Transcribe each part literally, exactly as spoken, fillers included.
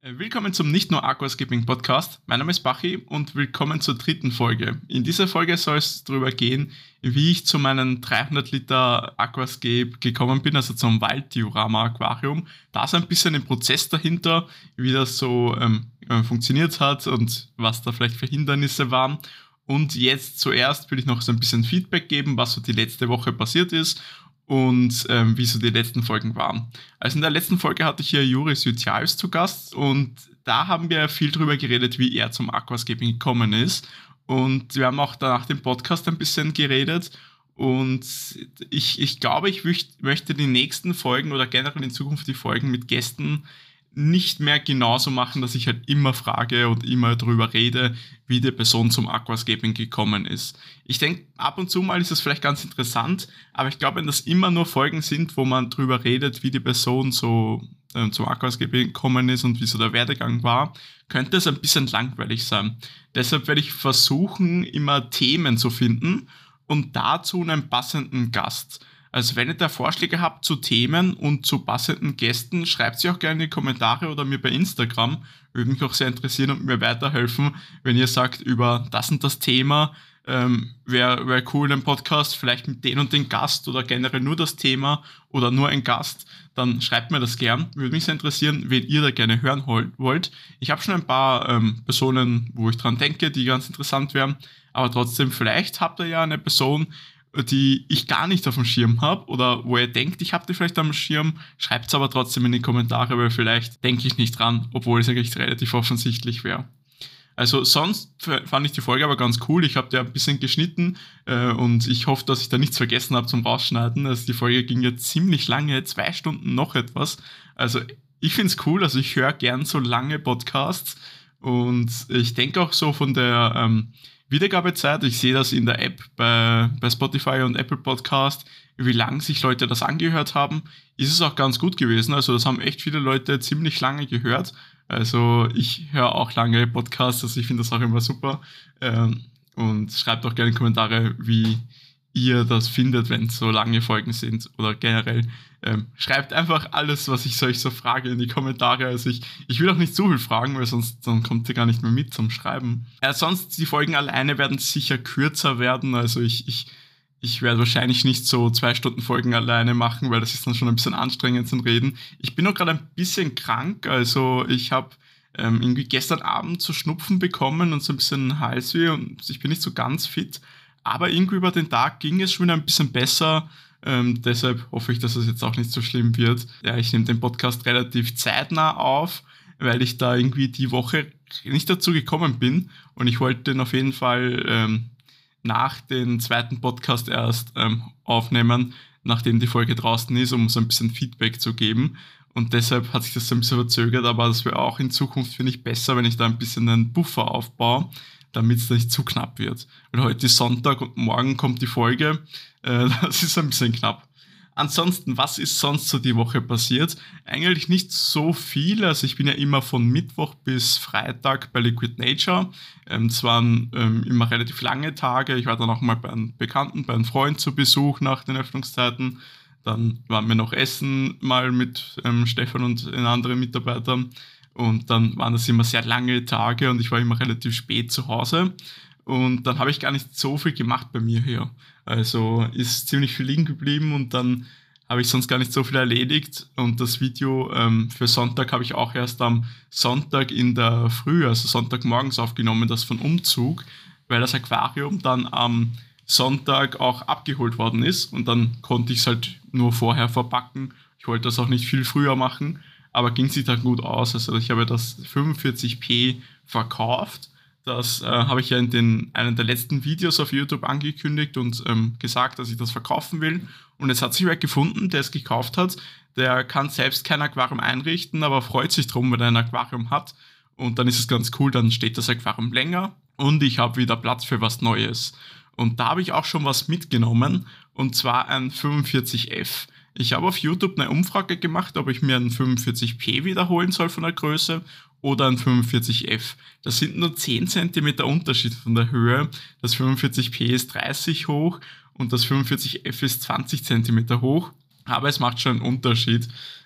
Willkommen zum Nicht nur Aquascaping Podcast. Mein Name ist Bachi und willkommen zur dritten Folge. In dieser Folge soll es darüber gehen, wie ich zu meinem dreihundert Liter Aquascape gekommen bin, also zum Walddiorama Aquarium. Da ist ein bisschen ein Prozess dahinter, wie das so ähm, funktioniert hat und was da vielleicht für Hindernisse waren. Und jetzt zuerst will ich noch so ein bisschen Feedback geben, was so die letzte Woche passiert ist und ähm, wie so die letzten Folgen waren. Also in der letzten Folge hatte ich hier Joris Jutjaevs zu Gast und da haben wir viel drüber geredet, wie er zum Aquascaping gekommen ist. Und wir haben auch danach dem Podcast ein bisschen geredet und ich, ich glaube, ich wücht, möchte die nächsten Folgen oder generell in Zukunft die Folgen mit Gästen nicht mehr genauso machen, dass ich halt immer frage und immer drüber rede, wie die Person zum Aquascaping gekommen ist. Ich denke, ab und zu mal ist das vielleicht ganz interessant, aber ich glaube, wenn das immer nur Folgen sind, wo man drüber redet, wie die Person so äh, zum Aquascaping gekommen ist und wie so der Werdegang war, könnte es ein bisschen langweilig sein. Deshalb werde ich versuchen, immer Themen zu finden und dazu einen passenden Gast. Also wenn ihr da Vorschläge habt zu Themen und zu passenden Gästen, schreibt sie auch gerne in die Kommentare oder mir bei Instagram. Würde mich auch sehr interessieren und mir weiterhelfen, wenn ihr sagt, über das und das Thema ähm, wäre wär cool ein Podcast, vielleicht mit den und den Gast oder generell nur das Thema oder nur ein Gast, dann schreibt mir das gern. Würde mich sehr interessieren, wen ihr da gerne hören wollt. Ich habe schon ein paar ähm, Personen, wo ich dran denke, die ganz interessant wären, aber trotzdem, vielleicht habt ihr ja eine Person, die ich gar nicht auf dem Schirm habe oder wo ihr denkt, ich habe die vielleicht am Schirm, schreibt es aber trotzdem in die Kommentare, weil vielleicht denke ich nicht dran, obwohl es eigentlich relativ offensichtlich wäre. Also sonst fand ich die Folge aber ganz cool. Ich habe die ein bisschen geschnitten äh, und ich hoffe, dass ich da nichts vergessen habe zum Rausschneiden. Also die Folge ging ja ziemlich lange, zwei Stunden noch etwas. Also ich finde es cool, also ich höre gern so lange Podcasts und ich denke auch so von der ähm, Wiedergabezeit, ich sehe das in der App bei, bei Spotify und Apple Podcast, wie lang sich Leute das angehört haben, ist es auch ganz gut gewesen. Also das haben echt viele Leute ziemlich lange gehört. Also ich höre auch lange Podcasts, also ich finde das auch immer super. Ähm, und schreibt auch gerne in die Kommentare, wie ihr das findet, wenn es so lange Folgen sind oder generell. Ähm, schreibt einfach alles, was ich euch so frage, in die Kommentare. Also ich, ich will auch nicht zu viel fragen, weil sonst dann kommt ihr gar nicht mehr mit zum Schreiben. Äh, sonst, die Folgen alleine werden sicher kürzer werden. Also ich, ich, ich werde wahrscheinlich nicht so zwei Stunden Folgen alleine machen, weil das ist dann schon ein bisschen anstrengend zum Reden. Ich bin auch gerade ein bisschen krank. Also ich habe ähm, irgendwie gestern Abend so Schnupfen bekommen und so ein bisschen Halsweh und ich bin nicht so ganz fit. Aber irgendwie über den Tag ging es schon wieder ein bisschen besser. Ähm, deshalb hoffe ich, dass es jetzt auch nicht so schlimm wird. Ja, ich nehme den Podcast relativ zeitnah auf, weil ich da irgendwie die Woche nicht dazu gekommen bin. Und ich wollte den auf jeden Fall ähm, nach dem zweiten Podcast erst ähm, aufnehmen, nachdem die Folge draußen ist, um so ein bisschen Feedback zu geben. Und deshalb hat sich das so ein bisschen verzögert. Aber das wäre auch in Zukunft, finde ich, besser, wenn ich da ein bisschen einen Buffer aufbaue, damit es nicht zu knapp wird. Weil heute ist Sonntag und morgen kommt die Folge. Äh, das ist ein bisschen knapp. Ansonsten, was ist sonst so die Woche passiert? Eigentlich nicht so viel. Also ich bin ja immer von Mittwoch bis Freitag bei Liquid Nature. Ähm, es waren ähm, immer relativ lange Tage. Ich war dann auch mal bei einem Bekannten, bei einem Freund zu Besuch nach den Öffnungszeiten. Dann waren wir noch essen mal mit ähm, Stefan und den anderen Mitarbeitern. Und dann waren das immer sehr lange Tage und ich war immer relativ spät zu Hause. Und dann habe ich gar nicht so viel gemacht bei mir hier. Also ist ziemlich viel liegen geblieben und dann habe ich sonst gar nicht so viel erledigt. Und das Video ähm, für Sonntag habe ich auch erst am Sonntag in der Früh, also Sonntagmorgens aufgenommen, das von Umzug, weil das Aquarium dann am Sonntag auch abgeholt worden ist. Und dann konnte ich es halt nur vorher verpacken. Ich wollte das auch nicht viel früher machen. Aber ging sich dann gut aus. Also ich habe das fünfundvierzig p verkauft. Das äh, habe ich ja in den, einem der letzten Videos auf YouTube angekündigt und ähm, gesagt, dass ich das verkaufen will. Und es hat sich wer gefunden, der es gekauft hat. Der kann selbst kein Aquarium einrichten, aber freut sich drum, wenn er ein Aquarium hat. Und dann ist es ganz cool, dann steht das Aquarium länger und ich habe wieder Platz für was Neues. Und da habe ich auch schon was mitgenommen, und zwar ein fünfundvierzig F. Ich habe auf YouTube eine Umfrage gemacht, ob ich mir einen fünfundvierzig p wiederholen soll von der Größe oder ein fünfundvierzig F. Das sind nur zehn Zentimeter Unterschied von der Höhe. Das fünfundvierzig p ist dreißig hoch und das fünfundvierzig F ist zwanzig Zentimeter hoch. Aber es macht schon einen Unterschied.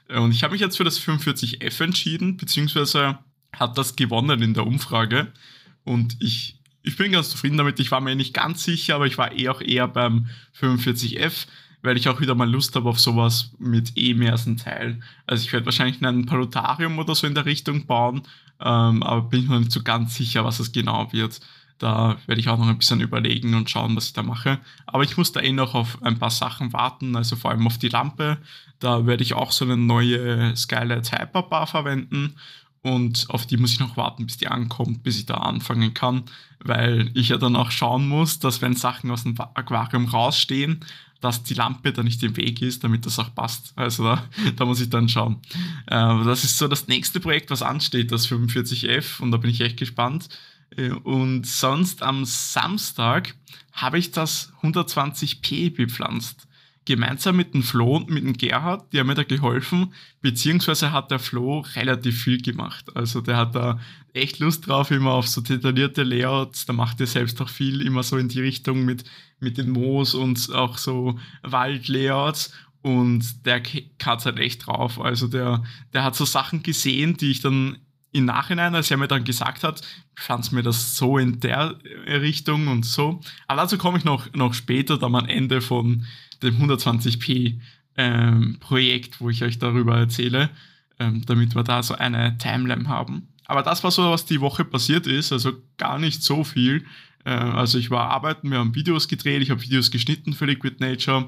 Und ich habe mich jetzt für das fünfundvierzig F entschieden, beziehungsweise hat das gewonnen in der Umfrage. Und ich, ich bin ganz zufrieden damit. Ich war mir nicht ganz sicher, aber ich war eh auch eher beim fünfundvierzig F, weil ich auch wieder mal Lust habe auf sowas mit E-Mersen-Teil. Also ich werde wahrscheinlich ein Palotarium oder so in der Richtung bauen, ähm, aber bin ich noch nicht so ganz sicher, was es genau wird. Da werde ich auch noch ein bisschen überlegen und schauen, was ich da mache. Aber ich muss da eh noch auf ein paar Sachen warten, also vor allem auf die Lampe. Da werde ich auch so eine neue Skylight Hyperbar verwenden. Und auf die muss ich noch warten, bis die ankommt, bis ich da anfangen kann. Weil ich ja dann auch schauen muss, dass wenn Sachen aus dem Aquarium rausstehen, dass die Lampe da nicht im Weg ist, damit das auch passt. Also da, da muss ich dann schauen. Äh, das ist so das nächste Projekt, was ansteht, das fünfundvierzig F. Und da bin ich echt gespannt. Äh, und sonst am Samstag habe ich das hundertzwanzig p bepflanzt. Gemeinsam mit dem Flo und mit dem Gerhard, die haben mir da geholfen, beziehungsweise hat der Flo relativ viel gemacht. Also der hat da echt Lust drauf, immer auf so detaillierte Layouts, da macht er selbst auch viel, immer so in die Richtung mit, mit den Moos und auch so Waldlayouts, und der hat halt echt drauf. Also der, der hat so Sachen gesehen, die ich dann im Nachhinein, als er mir dann gesagt hat, pflanzt mir das so in der Richtung und so. Aber dazu komme ich noch, noch später, dann am Ende von dem hundertzwanzig p ähm, Projekt, wo ich euch darüber erzähle, ähm, damit wir da so eine Timeline haben. Aber das war so, was die Woche passiert ist, also gar nicht so viel. Äh, also ich war arbeiten, wir haben Videos gedreht, ich habe Videos geschnitten für Liquid Nature,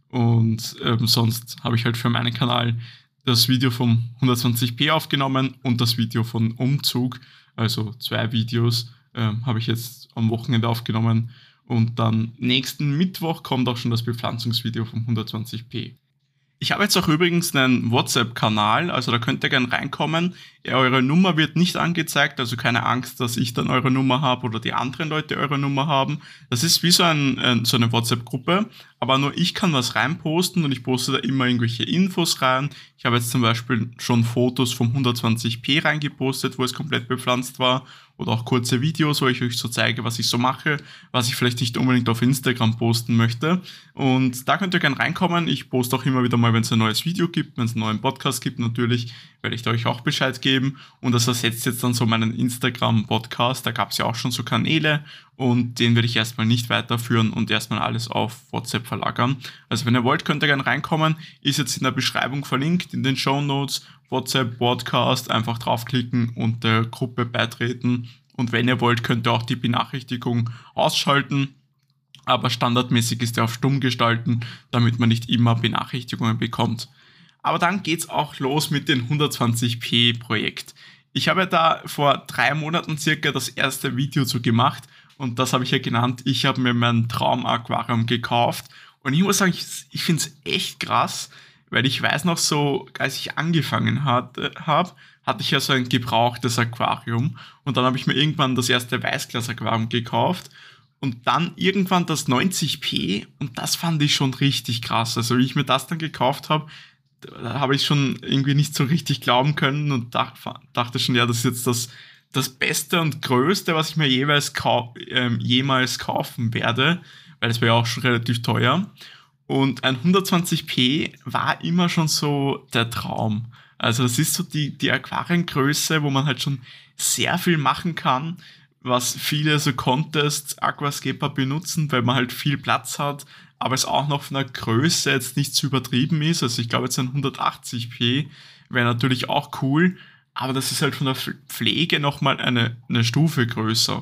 und ähm, sonst habe ich halt für meinen Kanal das Video vom hundertzwanzig p aufgenommen und das Video von Umzug, also zwei Videos ähm, habe ich jetzt am Wochenende aufgenommen. Und dann nächsten Mittwoch kommt auch schon das Bepflanzungsvideo vom hundertzwanzig p. Ich habe jetzt auch übrigens einen WhatsApp-Kanal, also da könnt ihr gerne reinkommen. Ja, eure Nummer wird nicht angezeigt, also keine Angst, dass ich dann eure Nummer habe oder die anderen Leute eure Nummer haben. Das ist wie so, ein, ein, so eine WhatsApp-Gruppe, aber nur ich kann was reinposten und ich poste da immer irgendwelche Infos rein. Ich habe jetzt zum Beispiel schon Fotos vom hundertzwanzig p reingepostet, wo es komplett bepflanzt war, oder auch kurze Videos, wo ich euch so zeige, was ich so mache, was ich vielleicht nicht unbedingt auf Instagram posten möchte. Und da könnt ihr gerne reinkommen. Ich poste auch immer wieder mal, wenn es ein neues Video gibt, wenn es einen neuen Podcast gibt natürlich, werde ich da euch auch Bescheid geben. Und das ersetzt jetzt dann so meinen Instagram-Podcast. Da gab es ja auch schon so Kanäle, und den werde ich erstmal nicht weiterführen und erstmal alles auf WhatsApp verlagern. Also wenn ihr wollt, könnt ihr gerne reinkommen. Ist jetzt in der Beschreibung verlinkt, in den Shownotes. WhatsApp, Podcast, einfach draufklicken und der Gruppe beitreten. Und wenn ihr wollt, könnt ihr auch die Benachrichtigung ausschalten. Aber standardmäßig ist er auf stumm gestalten, damit man nicht immer Benachrichtigungen bekommt. Aber dann geht's auch los mit dem hundertzwanzig p Projekt. Ich habe ja da vor drei Monaten circa das erste Video zu gemacht, und das habe ich ja genannt, ich habe mir mein Traumaquarium gekauft. Und ich muss sagen, ich, ich finde es echt krass, weil ich weiß noch so, als ich angefangen hatte, hab, hatte ich ja so ein gebrauchtes Aquarium, und dann habe ich mir irgendwann das erste Weißglas-Aquarium gekauft und dann irgendwann das neunzig p, und das fand ich schon richtig krass. Also wie ich mir das dann gekauft habe, da habe ich schon irgendwie nicht so richtig glauben können und dach, dachte schon, ja, das ist jetzt das, das Beste und Größte, was ich mir jeweils kau- äh, jemals kaufen werde, weil es wäre ja auch schon relativ teuer. Und ein hundertzwanzig p war immer schon so der Traum. Also das ist so die, die Aquariengröße, wo man halt schon sehr viel machen kann, was viele so Contests Aquascaper benutzen, weil man halt viel Platz hat, aber es auch noch von der Größe jetzt nicht zu übertrieben ist. Also ich glaube jetzt ein hundertachtzig p wäre natürlich auch cool, aber das ist halt von der Pflege nochmal eine, eine Stufe größer.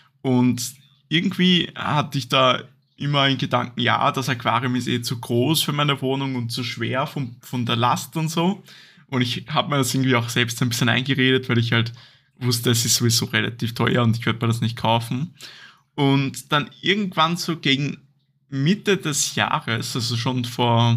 Und irgendwie hatte ich da immer in Gedanken, ja, das Aquarium ist eh zu groß für meine Wohnung und zu schwer von, von der Last und so. Und ich habe mir das irgendwie auch selbst ein bisschen eingeredet, weil ich halt wusste, es ist sowieso relativ teuer und ich werde mir das nicht kaufen. Und dann irgendwann so gegen Mitte des Jahres, also schon vor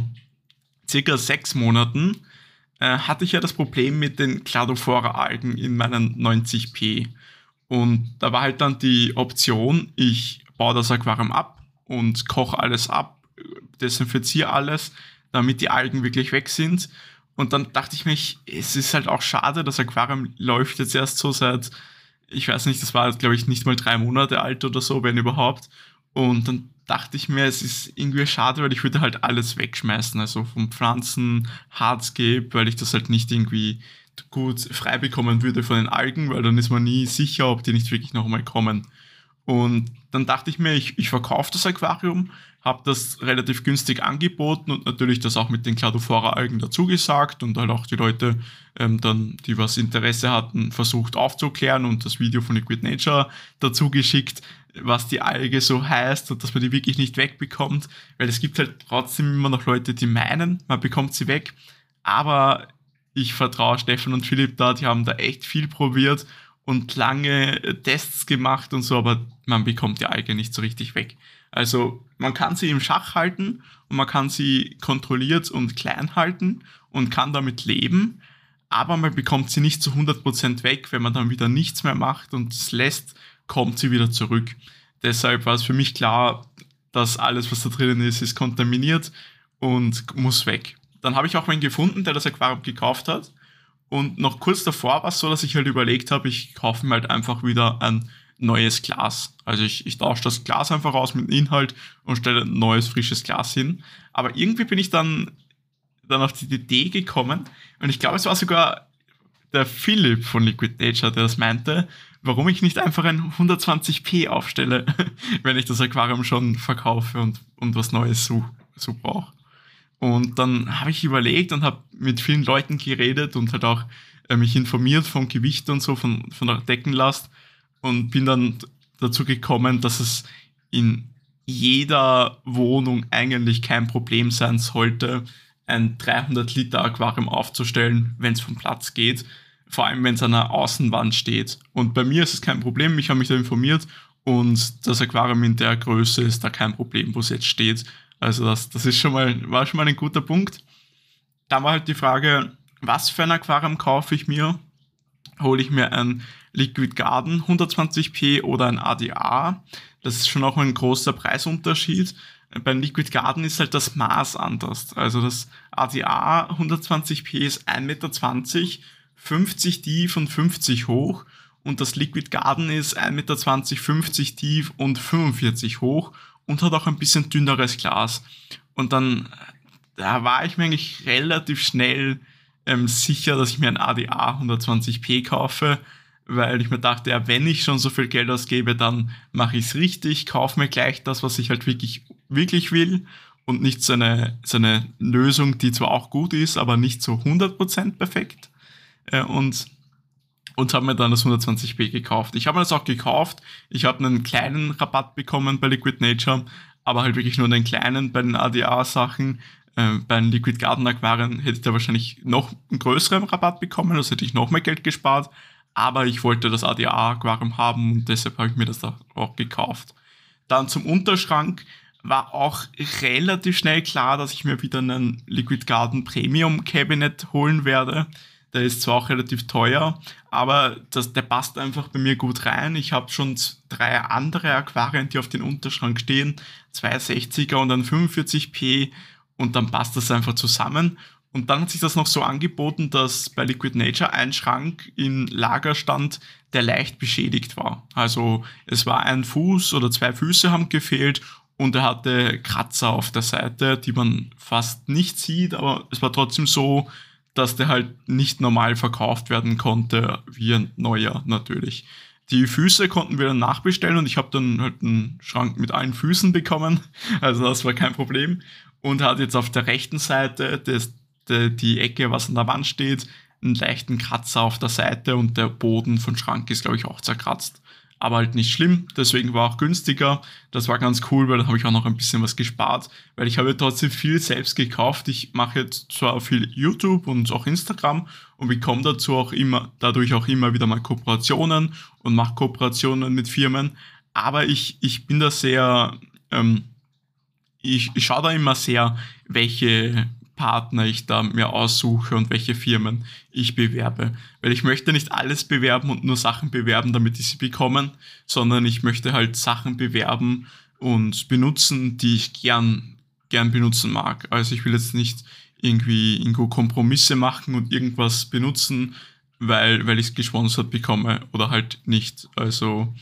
circa sechs Monaten, äh, hatte ich ja das Problem mit den Cladophora-Algen in meinem neunzig p. Und da war halt dann die Option, ich baue das Aquarium ab und koche alles ab, desinfiziere alles, damit die Algen wirklich weg sind. Und dann dachte ich mir, es ist halt auch schade, das Aquarium läuft jetzt erst so seit, ich weiß nicht, das war glaube ich nicht mal drei Monate alt oder so, wenn überhaupt. Und dann dachte ich mir, es ist irgendwie schade, weil ich würde halt alles wegschmeißen. Also von Pflanzen, Hardscape, weil ich das halt nicht irgendwie gut frei bekommen würde von den Algen, weil dann ist man nie sicher, ob die nicht wirklich noch einmal kommen. Und dann dachte ich mir, ich, ich verkaufe das Aquarium, habe das relativ günstig angeboten und natürlich das auch mit den Cladophora-Algen dazu gesagt und halt auch die Leute, ähm, dann, die was Interesse hatten, versucht aufzuklären und das Video von Liquid Nature dazu geschickt, was die Alge so heißt und dass man die wirklich nicht wegbekommt, weil es gibt halt trotzdem immer noch Leute, die meinen, man bekommt sie weg, aber ich vertraue Stefan und Philipp da, die haben da echt viel probiert und lange Tests gemacht und so, aber man bekommt die Alge nicht so richtig weg. Also man kann sie im Schach halten und man kann sie kontrolliert und klein halten und kann damit leben, aber man bekommt sie nicht zu hundert Prozent weg. Wenn man dann wieder nichts mehr macht und es lässt, kommt sie wieder zurück. Deshalb war es für mich klar, dass alles, was da drinnen ist, ist kontaminiert und muss weg. Dann habe ich auch einen gefunden, der das Aquarium gekauft hat. Und noch kurz davor war es so, dass ich halt überlegt habe, ich kaufe mir halt einfach wieder ein neues Glas. Also ich, ich tausche das Glas einfach aus mit dem Inhalt und stelle ein neues, frisches Glas hin. Aber irgendwie bin ich dann, dann auf die Idee gekommen und ich glaube, es war sogar der Philipp von Liquid Nature, der das meinte, warum ich nicht einfach ein hundertzwanzig p aufstelle, wenn ich das Aquarium schon verkaufe und, und was Neues so, so brauche. Und dann habe ich überlegt und habe mit vielen Leuten geredet und halt auch äh, mich informiert vom Gewicht und so, von, von der Deckenlast und bin dann dazu gekommen, dass es in jeder Wohnung eigentlich kein Problem sein sollte, ein dreihundert Liter Aquarium aufzustellen, wenn es vom Platz geht, vor allem wenn es an einer Außenwand steht. Und bei mir ist es kein Problem, ich habe mich da informiert und das Aquarium in der Größe ist da kein Problem, wo es jetzt steht. Also das, das ist schon mal, war schon mal ein guter Punkt. Dann war halt die Frage, was für ein Aquarium kaufe ich mir? Hole ich mir ein Liquid Garden hundertzwanzig p oder ein A D A? Das ist schon auch ein großer Preisunterschied. Beim Liquid Garden ist halt das Maß anders. Also das A D A hundertzwanzig p ist ein Meter zwanzig, fünfzig tief und fünfzig hoch. Und das Liquid Garden ist ein Meter zwanzig, fünfzig tief und fünfundvierzig hoch. Und hat auch ein bisschen dünneres Glas. Und dann, da war ich mir eigentlich relativ schnell ähm, sicher, dass ich mir ein A D A hundertzwanzig p kaufe, weil ich mir dachte, ja, wenn ich schon so viel Geld ausgebe, dann mache ich es richtig, kaufe mir gleich das, was ich halt wirklich, wirklich will und nicht so eine, so eine Lösung, die zwar auch gut ist, aber nicht so hundert Prozent perfekt. Äh, und Und habe mir dann das hundertzwanzig p gekauft. Ich habe mir das auch gekauft. Ich habe einen kleinen Rabatt bekommen bei Liquid Nature, aber halt wirklich nur einen kleinen bei den A D A-Sachen. Äh, bei den Liquid Garden Aquarien hätte ich da wahrscheinlich noch einen größeren Rabatt bekommen, also hätte ich noch mehr Geld gespart. Aber ich wollte das A D A-Aquarium haben und deshalb habe ich mir das da auch gekauft. Dann zum Unterschrank war auch relativ schnell klar, dass ich mir wieder einen Liquid Garden Premium Cabinet holen werde. Der ist zwar auch relativ teuer, aber das, der passt einfach bei mir gut rein. Ich habe schon drei andere Aquarien, die auf den Unterschrank stehen, zwei sechziger und ein fünfundvierzig p und dann passt das einfach zusammen. Und dann hat sich das noch so angeboten, dass bei Liquid Nature ein Schrank in Lager stand, der leicht beschädigt war. Also es war ein Fuß oder zwei Füße haben gefehlt und er hatte Kratzer auf der Seite, die man fast nicht sieht, aber es war trotzdem so, dass der halt nicht normal verkauft werden konnte, wie ein neuer natürlich. Die Füße konnten wir dann nachbestellen und ich habe dann halt einen Schrank mit allen Füßen bekommen, also das war kein Problem. Und hat jetzt auf der rechten Seite des, de, die Ecke, was an der Wand steht, einen leichten Kratzer auf der Seite und der Boden von Schrank ist, glaube ich, auch zerkratzt. Aber halt nicht schlimm, deswegen war auch günstiger. Das war ganz cool, weil dann habe ich auch noch ein bisschen was gespart, weil ich habe trotzdem viel selbst gekauft. Ich mache jetzt zwar viel YouTube und auch Instagram und bekomme dazu auch immer, dadurch auch immer wieder mal Kooperationen und mache Kooperationen mit Firmen. Aber ich, ich bin da sehr, ähm, ich, ich schaue da immer sehr, welche Partner ich da mir aussuche und welche Firmen ich bewerbe. Weil ich möchte nicht alles bewerben und nur Sachen bewerben, damit ich sie bekomme, sondern ich möchte halt Sachen bewerben und benutzen, die ich gern, gern benutzen mag. Also ich will jetzt nicht irgendwie irgendwo Kompromisse machen und irgendwas benutzen, weil, weil ich es gesponsert bekomme oder halt nicht. Also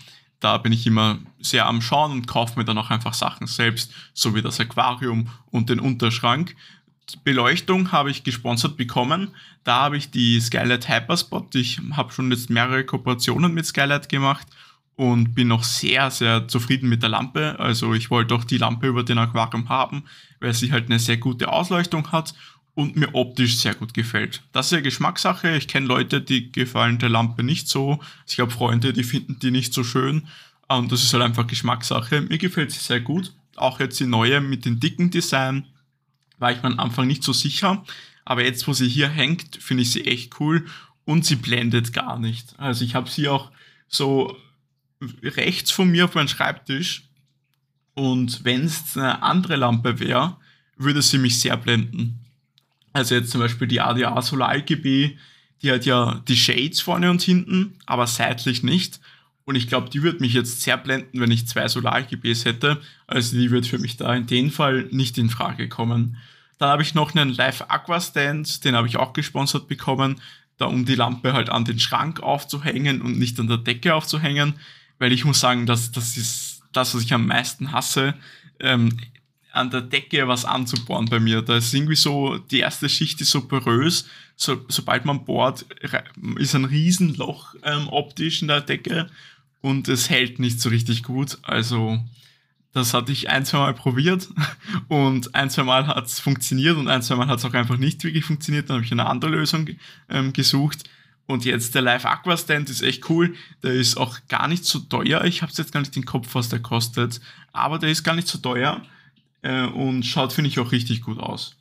da bin ich immer sehr am Schauen und kaufe mir dann auch einfach Sachen selbst, so wie das Aquarium und den Unterschrank. Beleuchtung habe ich gesponsert bekommen. Da habe ich die Skylight Hyperspot. Ich habe schon jetzt mehrere Kooperationen mit Skylight gemacht und bin noch sehr, sehr zufrieden mit der Lampe. Also ich wollte auch die Lampe über den Aquarium haben, weil sie halt eine sehr gute Ausleuchtung hat und mir optisch sehr gut gefällt. Das ist ja Geschmackssache. Ich kenne Leute, die gefallen der Lampe nicht so. Ich habe Freunde, die finden die nicht so schön. Und das ist halt einfach Geschmackssache. Mir gefällt sie sehr gut. Auch jetzt die neue mit dem dicken Design war ich mir am Anfang nicht so sicher. Aber jetzt, wo sie hier hängt, finde ich sie echt cool. Und sie blendet gar nicht. Also ich habe sie auch so rechts von mir auf meinem Schreibtisch. Und wenn es eine andere Lampe wäre, würde sie mich sehr blenden. Also jetzt zum Beispiel die A D A Solar L G B, die hat ja die Shades vorne und hinten, aber seitlich nicht. Und ich glaube, die würde mich jetzt sehr blenden, wenn ich zwei Solar L G Bs hätte. Also die wird für mich da in dem Fall nicht in Frage kommen. Dann habe ich noch einen Live Aqua Stand, den habe ich auch gesponsert bekommen, da um die Lampe halt an den Schrank aufzuhängen und nicht an der Decke aufzuhängen. Weil ich muss sagen, dass das ist das, was ich am meisten hasse. Ähm, an der Decke was anzubohren bei mir. Da ist irgendwie so, die erste Schicht ist so porös, so, sobald man bohrt, ist ein Riesenloch ähm, optisch in der Decke und es hält nicht so richtig gut. Also das hatte ich ein, zwei Mal probiert und ein, zwei Mal hat es funktioniert und ein, zwei Mal hat es auch einfach nicht wirklich funktioniert. Dann habe ich eine andere Lösung ähm, gesucht. Und jetzt der Live Aqua Stand ist echt cool. Der ist auch gar nicht so teuer. Ich habe jetzt gar nicht den Kopf, was der kostet, aber der ist gar nicht so teuer. Und schaut, finde ich, auch richtig gut aus.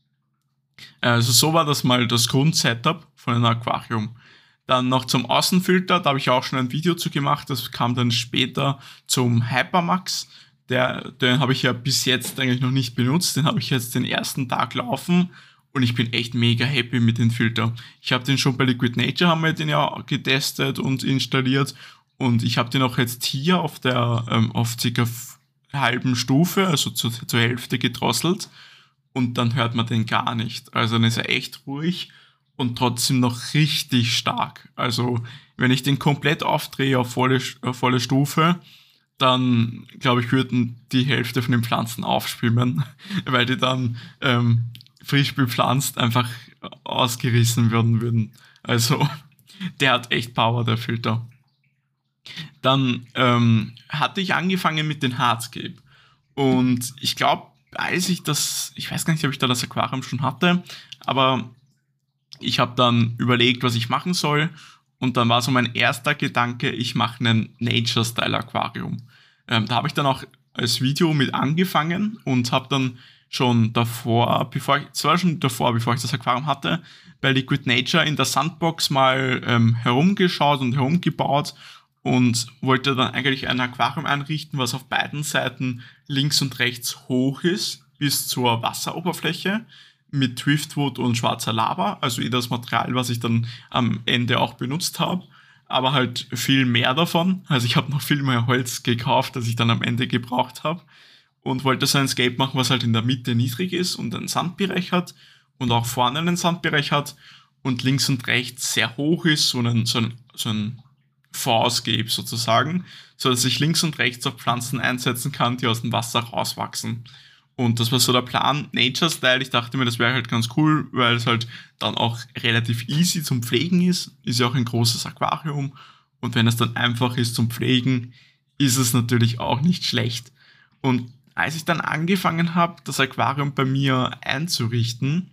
Also so war das mal das Grundsetup von einem Aquarium. Dann noch zum Außenfilter, da habe ich auch schon ein Video zu gemacht, das kam dann später zum Hypermax. Der, den habe ich ja bis jetzt eigentlich noch nicht benutzt, den habe ich jetzt den ersten Tag laufen und ich bin echt mega happy mit dem Filter. Ich habe den schon bei Liquid Nature, haben wir den ja getestet und installiert und ich habe den auch jetzt hier auf der, ähm, auf ca. halben Stufe, also zu, zur Hälfte gedrosselt und dann hört man den gar nicht. Also dann ist er echt ruhig und trotzdem noch richtig stark. Also wenn ich den komplett aufdrehe auf volle, auf volle Stufe, dann glaube ich, würden die Hälfte von den Pflanzen aufschwimmen, weil die dann ähm, frisch bepflanzt einfach ausgerissen werden würden. Also der hat echt Power, der Filter. Dann ähm, hatte ich angefangen mit den Hardscape. Und ich glaube, als ich das, ich weiß gar nicht, ob ich da das Aquarium schon hatte, aber ich habe dann überlegt, was ich machen soll. Und dann war so mein erster Gedanke, ich mache einen Nature-Style-Aquarium. Ähm, da habe ich dann auch als Video mit angefangen und habe dann schon davor, bevor ich, zwar schon davor, bevor ich das Aquarium hatte, bei Liquid Nature in der Sandbox mal ähm, herumgeschaut und herumgebaut und wollte dann eigentlich ein Aquarium einrichten, was auf beiden Seiten links und rechts hoch ist, bis zur Wasseroberfläche mit Driftwood und schwarzer Lava, also eh das Material, was ich dann am Ende auch benutzt habe, aber halt viel mehr davon. Also ich habe noch viel mehr Holz gekauft, als ich dann am Ende gebraucht habe und wollte so ein Scape machen, was halt in der Mitte niedrig ist und einen Sandbereich hat und auch vorne einen Sandbereich hat und links und rechts sehr hoch ist, so ein, so ein, so ein V-Scape sozusagen, so dass ich links und rechts auch Pflanzen einsetzen kann, die aus dem Wasser rauswachsen. Und das war so der Plan, Nature-Style. Ich dachte mir, das wäre halt ganz cool, weil es halt dann auch relativ easy zum Pflegen ist. Ist ja auch ein großes Aquarium. Und wenn es dann einfach ist zum Pflegen, ist es natürlich auch nicht schlecht. Und als ich dann angefangen habe, das Aquarium bei mir einzurichten,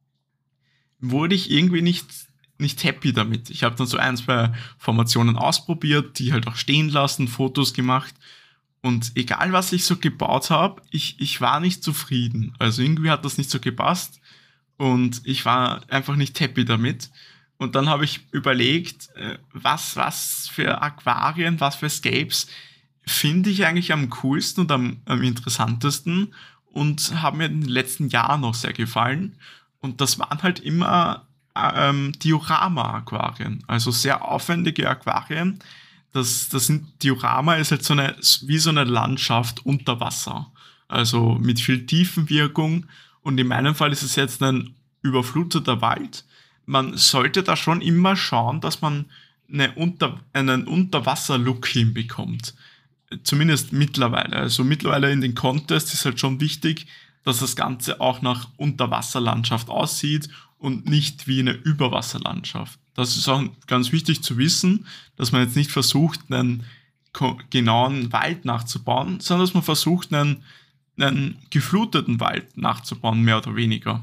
wurde ich irgendwie nicht nicht happy damit. Ich habe dann so ein, zwei Formationen ausprobiert, die halt auch stehen lassen, Fotos gemacht und egal, was ich so gebaut habe, ich, ich war nicht zufrieden. Also irgendwie hat das nicht so gepasst und ich war einfach nicht happy damit. Und dann habe ich überlegt, was, was für Aquarien, was für Scapes finde ich eigentlich am coolsten und am, am interessantesten und haben mir in den letzten Jahren noch sehr gefallen. Und das waren halt immer ähm, Diorama-Aquarien, also sehr aufwendige Aquarien. Das, das sind, Diorama ist halt so eine, wie so eine Landschaft unter Wasser, also mit viel Tiefenwirkung. Und in meinem Fall ist es jetzt ein überfluteter Wald. Man sollte da schon immer schauen, dass man eine Unter, einen Unterwasser-Look hinbekommt. Zumindest mittlerweile. Also mittlerweile in den Contests ist halt schon wichtig, dass das Ganze auch nach Unterwasserlandschaft aussieht und nicht wie eine Überwasserlandschaft. Das ist auch ganz wichtig zu wissen, dass man jetzt nicht versucht, einen genauen Wald nachzubauen, sondern dass man versucht, einen, einen gefluteten Wald nachzubauen, mehr oder weniger.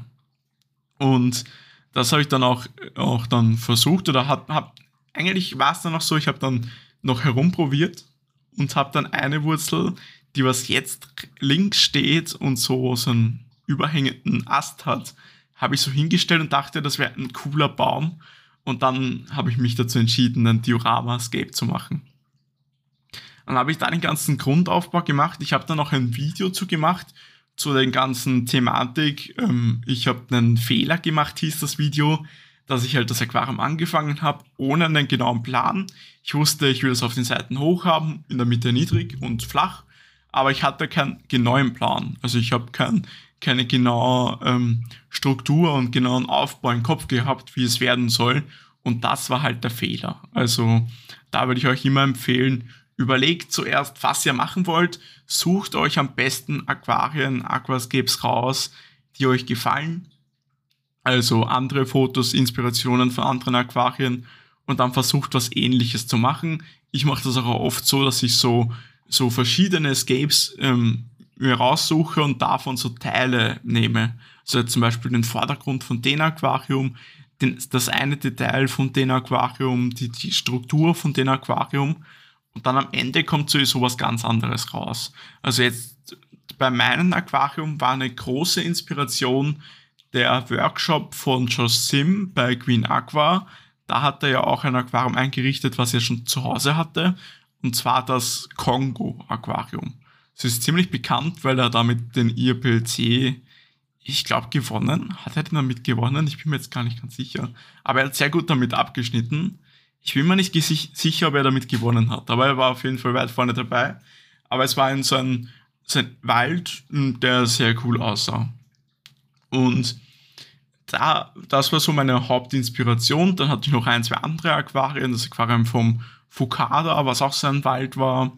Und das habe ich dann auch, auch dann versucht, oder hab, hab, eigentlich war es dann auch so, ich habe dann noch herumprobiert und habe dann eine Wurzel, die was jetzt links steht und so, so einen überhängenden Ast hat, habe ich so hingestellt und dachte, das wäre ein cooler Baum. Und dann habe ich mich dazu entschieden, ein Diorama-Scape zu machen. Dann habe ich da den ganzen Grundaufbau gemacht. Ich habe dann noch ein Video zu gemacht, zu der ganzen Thematik. Ich habe einen Fehler gemacht, hieß das Video, dass ich halt das Aquarium angefangen habe, ohne einen genauen Plan. Ich wusste, ich will es auf den Seiten hoch haben, in der Mitte niedrig und flach, aber ich hatte keinen genauen Plan. Also ich habe kein, keine genaue ähm, Struktur und genauen Aufbau im Kopf gehabt, wie es werden soll. Und das war halt der Fehler. Also da würde ich euch immer empfehlen, überlegt zuerst, was ihr machen wollt. Sucht euch am besten Aquarien, Aquascapes raus, die euch gefallen. Also andere Fotos, Inspirationen von anderen Aquarien und dann versucht, was Ähnliches zu machen. Ich mache das auch oft so, dass ich so, so verschiedene Scapes ähm, mir raussuche und davon so Teile nehme. Also zum Beispiel den Vordergrund von dem Aquarium, den, das eine Detail von dem Aquarium, die, die Struktur von dem Aquarium. Und dann am Ende kommt sowieso was ganz anderes raus. Also jetzt bei meinem Aquarium war eine große Inspiration der Workshop von Josh Sim bei Queen Aqua. Da hat er ja auch ein Aquarium eingerichtet, was er schon zu Hause hatte. Und zwar das Kongo-Aquarium. Es ist ziemlich bekannt, weil er damit den I A P L C, ich glaube, gewonnen. Hat er den damit gewonnen? Ich bin mir jetzt gar nicht ganz sicher. Aber er hat sehr gut damit abgeschnitten. Ich bin mir nicht sicher, ob er damit gewonnen hat, aber er war auf jeden Fall weit vorne dabei. Aber es war in so ein, so ein Wald, der sehr cool aussah. Und da, das war so meine Hauptinspiration. Dann hatte ich noch ein, zwei andere Aquarien. Das Aquarium vom Fukada, was auch so ein Wald war.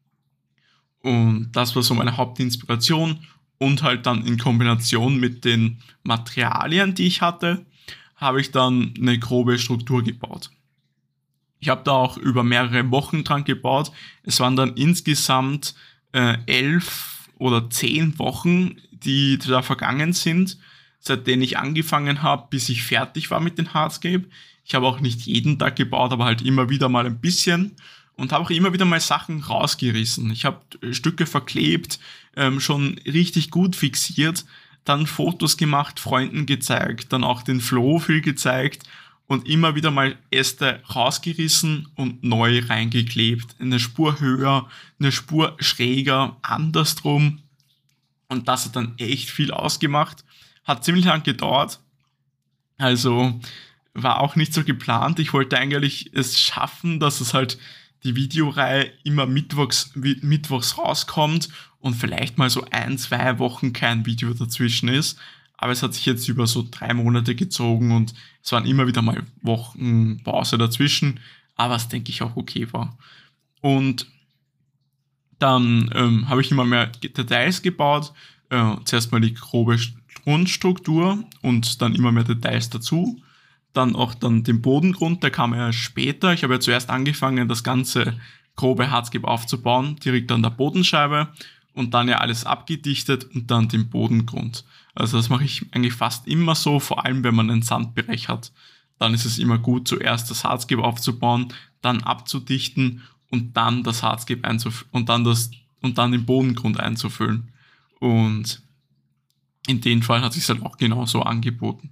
Und das war so meine Hauptinspiration. Und halt dann in Kombination mit den Materialien, die ich hatte, habe ich dann eine grobe Struktur gebaut. Ich habe da auch über mehrere Wochen dran gebaut. Es waren dann insgesamt äh, elf oder zehn Wochen, die da vergangen sind, seitdem ich angefangen habe, bis ich fertig war mit dem Hardscape. Ich habe auch nicht jeden Tag gebaut, aber halt immer wieder mal ein bisschen und habe auch immer wieder mal Sachen rausgerissen. Ich habe Stücke verklebt, ähm, schon richtig gut fixiert, dann Fotos gemacht, Freunden gezeigt, dann auch den Flo viel gezeigt und immer wieder mal Äste rausgerissen und neu reingeklebt. Eine Spur höher, eine Spur schräger, andersrum. Und das hat dann echt viel ausgemacht. Hat ziemlich lang gedauert. Also war auch nicht so geplant. Ich wollte eigentlich es schaffen, dass es halt die Videoreihe immer mittwochs, mittwochs rauskommt und vielleicht mal so ein, zwei Wochen kein Video dazwischen ist. Aber es hat sich jetzt über so drei Monate gezogen und es waren immer wieder mal Wochen Pause dazwischen, aber es denke ich auch okay war. Und dann ähm, habe ich immer mehr Details gebaut, äh, zuerst mal die grobe Grundstruktur und dann immer mehr Details dazu. Dann auch dann den Bodengrund, der kam ja später. Ich habe ja zuerst angefangen, das ganze grobe Hardscape aufzubauen, direkt an der Bodenscheibe und dann ja alles abgedichtet und dann den Bodengrund. Also das mache ich eigentlich fast immer so, vor allem wenn man einen Sandbereich hat. Dann ist es immer gut, zuerst das Hardscape aufzubauen, dann abzudichten und dann das Hardscape einzufüllen und dann das und dann den Bodengrund einzufüllen. Und in dem Fall hat es sich halt auch genauso angeboten.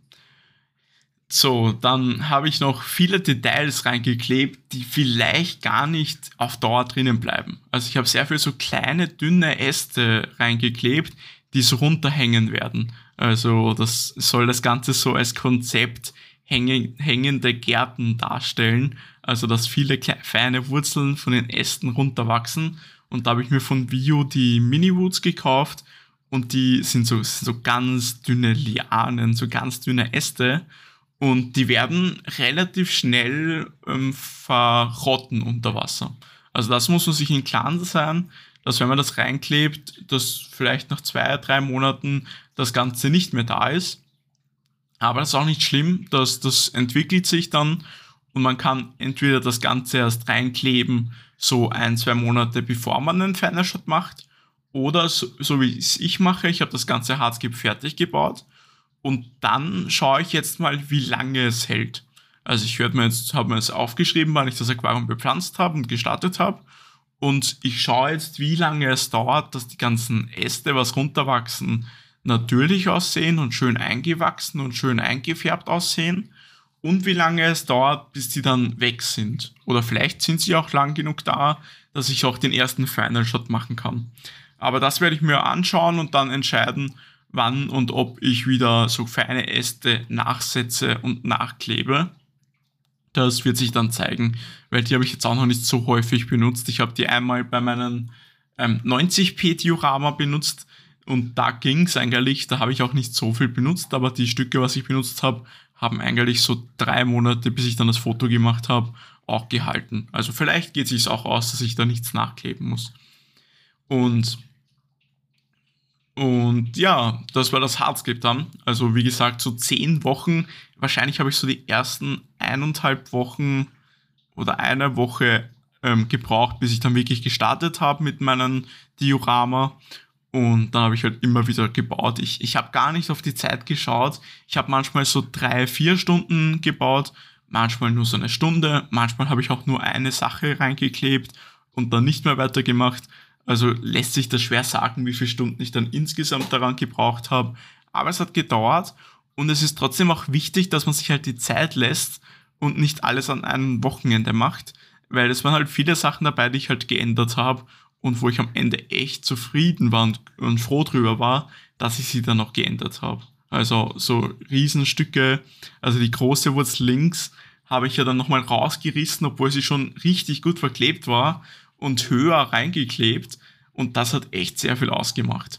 So, dann habe ich noch viele Details reingeklebt, die vielleicht gar nicht auf Dauer drinnen bleiben. Also ich habe sehr viel so kleine, dünne Äste reingeklebt, die so runterhängen werden. Also das soll das Ganze so als Konzept hängende Gärten darstellen. Also dass viele kleine, feine Wurzeln von den Ästen runterwachsen. Und da habe ich mir von Vio die Mini-Roots gekauft und die sind so, so ganz dünne Lianen, so ganz dünne Äste. Und die werden relativ schnell ähm, verrotten unter Wasser. Also das muss man sich im Klaren sein, dass wenn man das reinklebt, dass vielleicht nach zwei, drei Monaten das Ganze nicht mehr da ist. Aber das ist auch nicht schlimm, dass das entwickelt sich dann und man kann entweder das Ganze erst reinkleben, so ein, zwei Monate bevor man einen Final Shot macht, oder so, so wie es ich mache, ich habe das ganze Hardscape fertig gebaut und dann schaue ich jetzt mal, wie lange es hält. Also ich werde mir jetzt, habe mir jetzt aufgeschrieben, wann ich das Aquarium bepflanzt habe und gestartet habe. Und ich schaue jetzt, wie lange es dauert, dass die ganzen Äste, was runterwachsen, natürlich aussehen und schön eingewachsen und schön eingefärbt aussehen. Und wie lange es dauert, bis die dann weg sind. Oder vielleicht sind sie auch lang genug da, dass ich auch den ersten Final Shot machen kann. Aber das werde ich mir anschauen und dann entscheiden, wann und ob ich wieder so feine Äste nachsetze und nachklebe. Das wird sich dann zeigen, weil die habe ich jetzt auch noch nicht so häufig benutzt. Ich habe die einmal bei meinem ähm, neunzig p Diorama benutzt und da ging es eigentlich, da habe ich auch nicht so viel benutzt, aber die Stücke, was ich benutzt habe, haben eigentlich so drei Monate, bis ich dann das Foto gemacht habe, auch gehalten. Also vielleicht geht es sich auch aus, dass ich da nichts nachkleben muss. Und Und ja, das war das Hardscape dann. Also wie gesagt, so zehn Wochen. Wahrscheinlich habe ich so die ersten eineinhalb Wochen oder eine Woche ähm, gebraucht, bis ich dann wirklich gestartet habe mit meinem Diorama. Und dann habe ich halt immer wieder gebaut. Ich, ich habe gar nicht auf die Zeit geschaut. Ich habe manchmal so drei, vier Stunden gebaut. Manchmal nur so eine Stunde. Manchmal habe ich auch nur eine Sache reingeklebt und dann nicht mehr weitergemacht. Also lässt sich das schwer sagen, wie viele Stunden ich dann insgesamt daran gebraucht habe. Aber es hat gedauert und es ist trotzdem auch wichtig, dass man sich halt die Zeit lässt und nicht alles an einem Wochenende macht. Weil es waren halt viele Sachen dabei, die ich halt geändert habe und wo ich am Ende echt zufrieden war und, und froh drüber war, dass ich sie dann noch geändert habe. Also so Riesenstücke, also die große Wurzel links habe ich ja dann nochmal rausgerissen, obwohl sie schon richtig gut verklebt war und höher reingeklebt und das hat echt sehr viel ausgemacht.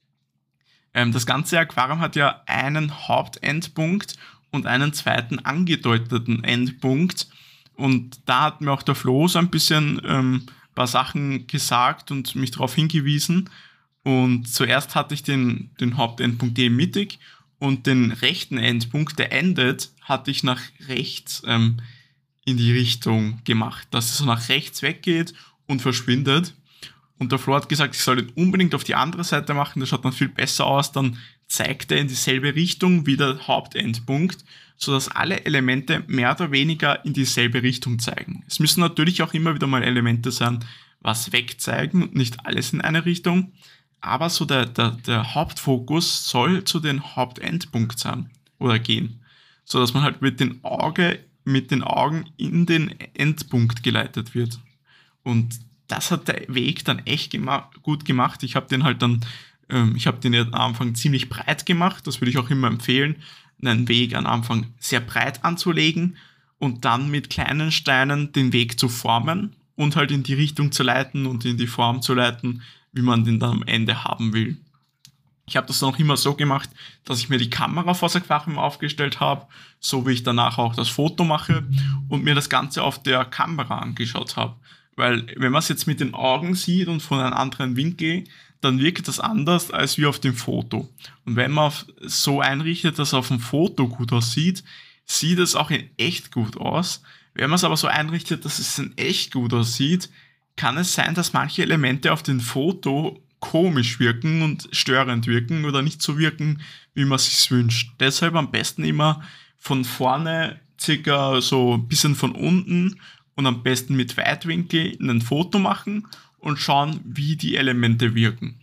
Ähm, das ganze Aquarium hat ja einen Hauptendpunkt und einen zweiten angedeuteten Endpunkt und da hat mir auch der Flo so ein bisschen ähm, ein paar Sachen gesagt und mich darauf hingewiesen und zuerst hatte ich den, den Hauptendpunkt eben mittig und den rechten Endpunkt, der endet, hatte ich nach rechts ähm, in die Richtung gemacht, dass es so nach rechts weggeht und verschwindet. Und der Flo hat gesagt, ich soll den unbedingt auf die andere Seite machen, das schaut dann viel besser aus, dann zeigt er in dieselbe Richtung wie der Hauptendpunkt, sodass alle Elemente mehr oder weniger in dieselbe Richtung zeigen. Es müssen natürlich auch immer wieder mal Elemente sein, was wegzeigen und nicht alles in eine Richtung, aber so der, der, der Hauptfokus soll zu den Hauptendpunkt sein oder gehen, sodass man halt mit den, Auge, mit den Augen in den Endpunkt geleitet wird. Und das hat der Weg dann echt gema- gut gemacht. Ich habe den halt dann, ähm, ich habe den ja am Anfang ziemlich breit gemacht. Das würde ich auch immer empfehlen, einen Weg am Anfang sehr breit anzulegen und dann mit kleinen Steinen den Weg zu formen und halt in die Richtung zu leiten und in die Form zu leiten, wie man den dann am Ende haben will. Ich habe das dann auch immer so gemacht, dass ich mir die Kamera vor das Aquarium aufgestellt habe, so wie ich danach auch das Foto mache und mir das Ganze auf der Kamera angeschaut habe. Weil wenn man es jetzt mit den Augen sieht und von einem anderen Winkel, dann wirkt das anders als wie auf dem Foto. Und wenn man es so einrichtet, dass es auf dem Foto gut aussieht, sieht es auch in echt gut aus. Wenn man es aber so einrichtet, dass es in echt gut aussieht, kann es sein, dass manche Elemente auf dem Foto komisch wirken und störend wirken oder nicht so wirken, wie man es sich wünscht. Deshalb am besten immer von vorne circa so ein bisschen von unten und am besten mit Weitwinkel ein Foto machen und schauen, wie die Elemente wirken.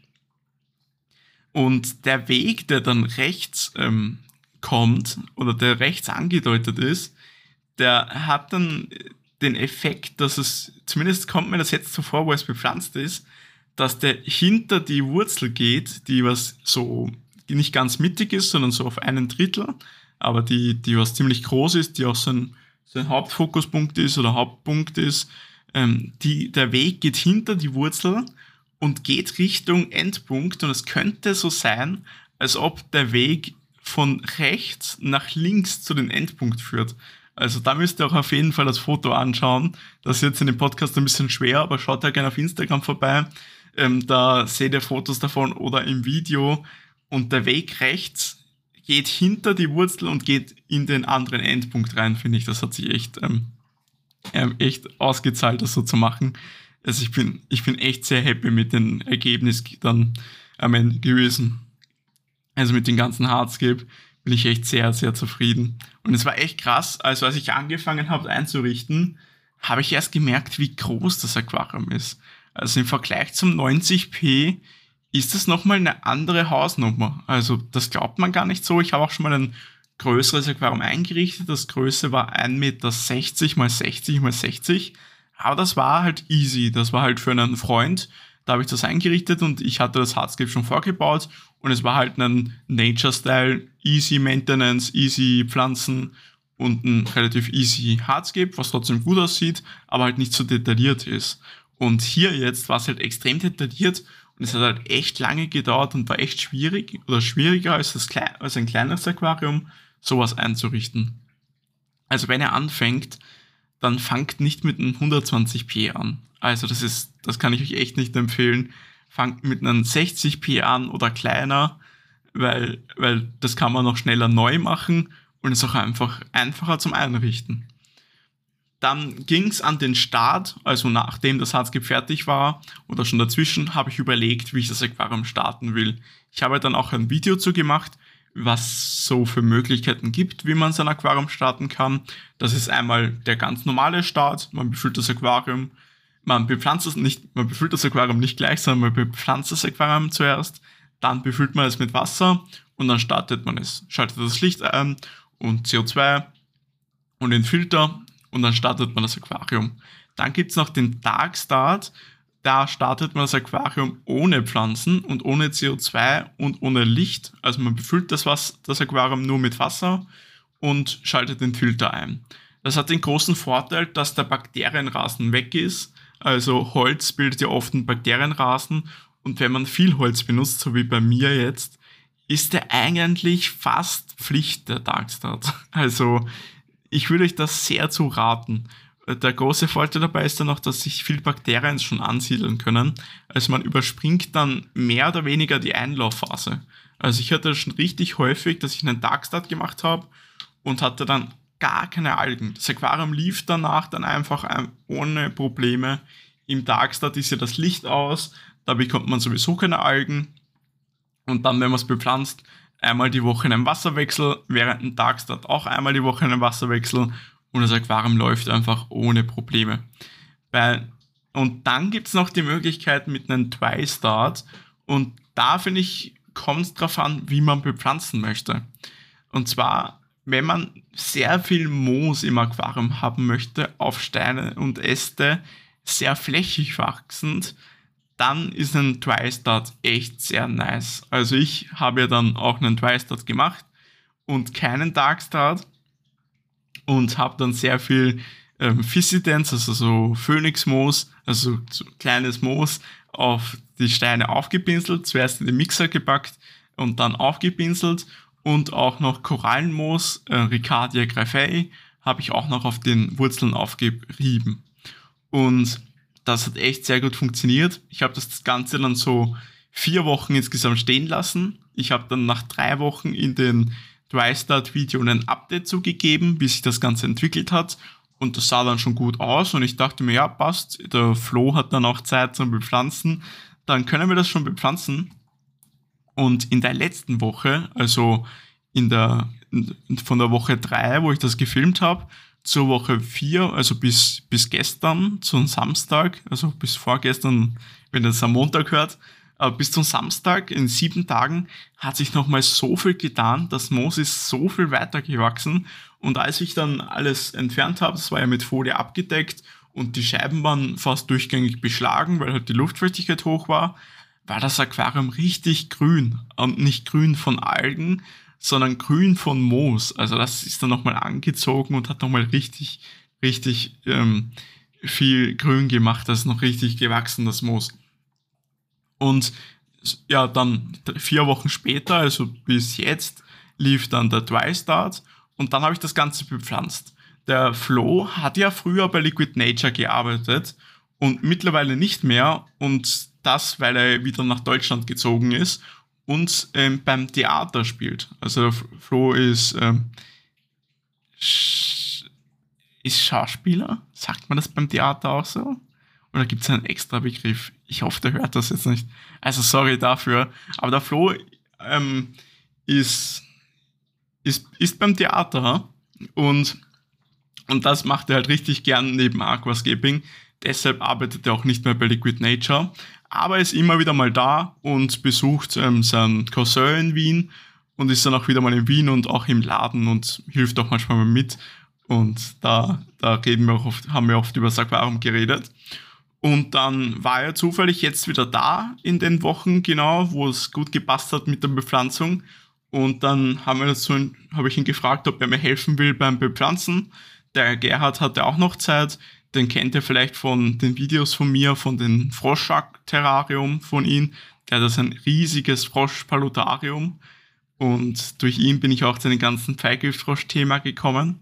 Und der Weg, der dann rechts ähm, kommt oder der rechts angedeutet ist, der hat dann den Effekt, dass es, zumindest kommt mir das jetzt so vor, wo es bepflanzt ist, dass der hinter die Wurzel geht, die was so, die nicht ganz mittig ist, sondern so auf einen Drittel, aber die, die was ziemlich groß ist, die auch so ein, so ein Hauptfokuspunkt ist oder Hauptpunkt ist, ähm, die, der Weg geht hinter die Wurzel und geht Richtung Endpunkt und es könnte so sein, als ob der Weg von rechts nach links zu dem Endpunkt führt. Also da müsst ihr auch auf jeden Fall das Foto anschauen. Das ist jetzt in dem Podcast ein bisschen schwer, aber schaut da gerne auf Instagram vorbei. Ähm, da seht ihr Fotos davon oder im Video. Und der Weg rechts geht hinter die Wurzel und geht in den anderen Endpunkt rein, finde ich. Das hat sich echt, ähm, echt ausgezahlt, das so zu machen. Also ich bin, ich bin echt sehr happy mit dem Ergebnis dann am Ende gewesen. Also mit dem ganzen Hardscape bin ich echt sehr, sehr zufrieden. Und es war echt krass, also als ich angefangen habe einzurichten, habe ich erst gemerkt, wie groß das Aquarium ist. Also im Vergleich zum neunzig p ist das nochmal eine andere Hausnummer. Also das glaubt man gar nicht so. Ich habe auch schon mal ein größeres Aquarium eingerichtet. Das Größe war ein Meter sechzig mal sechzig mal sechzig. Aber das war halt easy. Das war halt für einen Freund. Da habe ich das eingerichtet und ich hatte das Hardscape schon vorgebaut. Und es war halt ein Nature-Style, easy Maintenance, easy Pflanzen und ein relativ easy Hardscape, was trotzdem gut aussieht, aber halt nicht so detailliert ist. Und hier jetzt war es halt extrem detailliert und es hat halt echt lange gedauert und war echt schwierig oder schwieriger als, das Kle- als ein kleines Aquarium, sowas einzurichten. Also wenn ihr anfängt, dann fangt nicht mit einem hundertzwanzig p an. Also das ist, das kann ich euch echt nicht empfehlen. Fangt mit einem sechzig p an oder kleiner, weil, weil das kann man noch schneller neu machen und ist auch einfach einfacher zum Einrichten. Dann ging es an den Start, also nachdem das Hardscape fertig war oder schon dazwischen, habe ich überlegt, wie ich das Aquarium starten will. Ich habe dann auch ein Video zu gemacht, was so für Möglichkeiten gibt, wie man sein Aquarium starten kann. Das ist einmal der ganz normale Start, man befüllt das Aquarium, man bepflanzt es nicht, man befüllt das Aquarium nicht gleich, sondern man bepflanzt das Aquarium zuerst, dann befüllt man es mit Wasser und dann startet man es, schaltet das Licht ein und C O zwei und den Filter und dann startet man das Aquarium. Dann gibt es noch den Dark Start, da startet man das Aquarium ohne Pflanzen und ohne C O zwei und ohne Licht. Also man befüllt das, Was- das Aquarium nur mit Wasser und schaltet den Filter ein. Das hat den großen Vorteil, dass der Bakterienrasen weg ist. Also Holz bildet ja oft einen Bakterienrasen und wenn man viel Holz benutzt, so wie bei mir jetzt, ist der eigentlich fast Pflicht, der Dark Start. Also ich würde euch das sehr zu raten. Der große Vorteil dabei ist dann auch, dass sich viele Bakterien schon ansiedeln können. Also man überspringt dann mehr oder weniger die Einlaufphase. Also ich hatte das schon richtig häufig, dass ich einen Dark Start gemacht habe und hatte dann gar keine Algen. Das Aquarium lief danach dann einfach ohne Probleme. Im Dark Start ist ja das Licht aus, da bekommt man sowieso keine Algen. Und dann, wenn man es bepflanzt, einmal die Woche einen Wasserwechsel, während dem Dark Start auch einmal die Woche einen Wasserwechsel und das Aquarium läuft einfach ohne Probleme. Bei, und dann gibt es noch die Möglichkeit mit einem Dry Start und da finde ich, kommt es drauf an, wie man bepflanzen möchte. Und zwar, wenn man sehr viel Moos im Aquarium haben möchte, auf Steine und Äste, sehr flächig wachsend, dann ist ein Dry Start echt sehr nice. Also ich habe ja dann auch einen Dry Start gemacht und keinen Dark Start und habe dann sehr viel ähm, Physidens, also so Phönixmoos, also so kleines Moos, auf die Steine aufgepinselt, zuerst in den Mixer gepackt und dann aufgepinselt und auch noch Korallenmoos, äh, Riccardia graphei, habe ich auch noch auf den Wurzeln aufgerieben. Und das hat echt sehr gut funktioniert. Ich habe das Ganze dann so vier Wochen insgesamt stehen lassen. Ich habe dann nach drei Wochen in den Dry Start Video ein Update zugegeben, wie sich das Ganze entwickelt hat. Und das sah dann schon gut aus und ich dachte mir, ja, passt. Der Flo hat dann auch Zeit zum Bepflanzen. Dann können wir das schon bepflanzen. Und in der letzten Woche, also in der, in, von der Woche drei, wo ich das gefilmt habe, zur Woche vier, also bis, bis gestern, zum Samstag, also bis vorgestern, wenn ihr das am Montag hört, aber bis zum Samstag, in sieben Tagen, hat sich nochmal so viel getan, das Moos ist so viel weiter gewachsen und als ich dann alles entfernt habe, das war ja mit Folie abgedeckt und die Scheiben waren fast durchgängig beschlagen, weil halt die Luftfeuchtigkeit hoch war, war das Aquarium richtig grün und nicht grün von Algen, sondern grün von Moos. Also das ist dann nochmal angezogen und hat nochmal richtig, richtig ähm, viel grün gemacht. Das ist noch richtig gewachsen, das Moos. Und ja, dann vier Wochen später, also bis jetzt, lief dann der Dry Start und dann habe ich das Ganze bepflanzt. Der Flo hat ja früher bei Liquid Nature gearbeitet und mittlerweile nicht mehr und das, weil er wieder nach Deutschland gezogen ist und ähm, beim Theater spielt. Also der Flo ist, ähm, Sch- ist Schauspieler? Sagt man das beim Theater auch so? Oder gibt es einen extra Begriff? Ich hoffe, der hört das jetzt nicht. Also sorry dafür. Aber der Flo ähm, ist, ist, ist beim Theater und Und das macht er halt richtig gern neben Aquascaping. Deshalb arbeitet er auch nicht mehr bei Liquid Nature. Aber er ist immer wieder mal da und besucht ähm, seinen Cousin in Wien und ist dann auch wieder mal in Wien und auch im Laden und hilft auch manchmal mal mit. Und da, da reden wir auch oft, haben wir oft über das Aquarium geredet. Und dann war er zufällig jetzt wieder da in den Wochen, genau, wo es gut gepasst hat mit der Bepflanzung. Und dann haben wir dazu, habe ich ihn gefragt, ob er mir helfen will beim Bepflanzen. Der Gerhard hatte auch noch Zeit, den kennt ihr vielleicht von den Videos von mir, von dem Froschschack-Terrarium von ihm. Der hat das ein riesiges Froschpalutarium und durch ihn bin ich auch zu dem ganzen Pfeilgiftfrosch-Thema gekommen.